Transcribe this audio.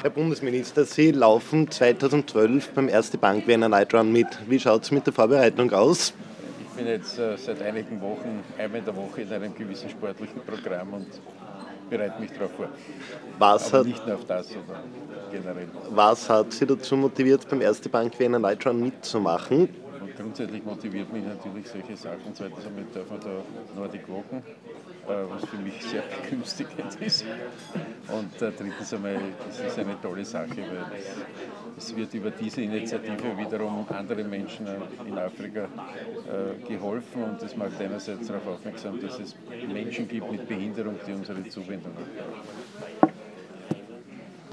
Herr Bundesminister, Sie laufen 2012 beim Erste Bank Vienna Night Run mit. Wie schaut es mit der Vorbereitung aus? Ich bin jetzt seit einigen Wochen einmal in der Woche in einem gewissen sportlichen Programm und bereite mich darauf vor. Was Aber hat, nicht nur auf das, sondern generell. was hat Sie dazu motiviert, beim Erste Bank Vienna Night Run mitzumachen? Und grundsätzlich motiviert mich natürlich solche Sachen. Zweitens einmal dürfen wir da Nordic walken, was für mich sehr begünstigend ist. Und drittens einmal, es ist eine tolle Sache, weil es wird über diese Initiative wiederum anderen Menschen in Afrika geholfen und es macht einerseits darauf aufmerksam, dass es Menschen gibt mit Behinderung, die unsere Zuwendung brauchen.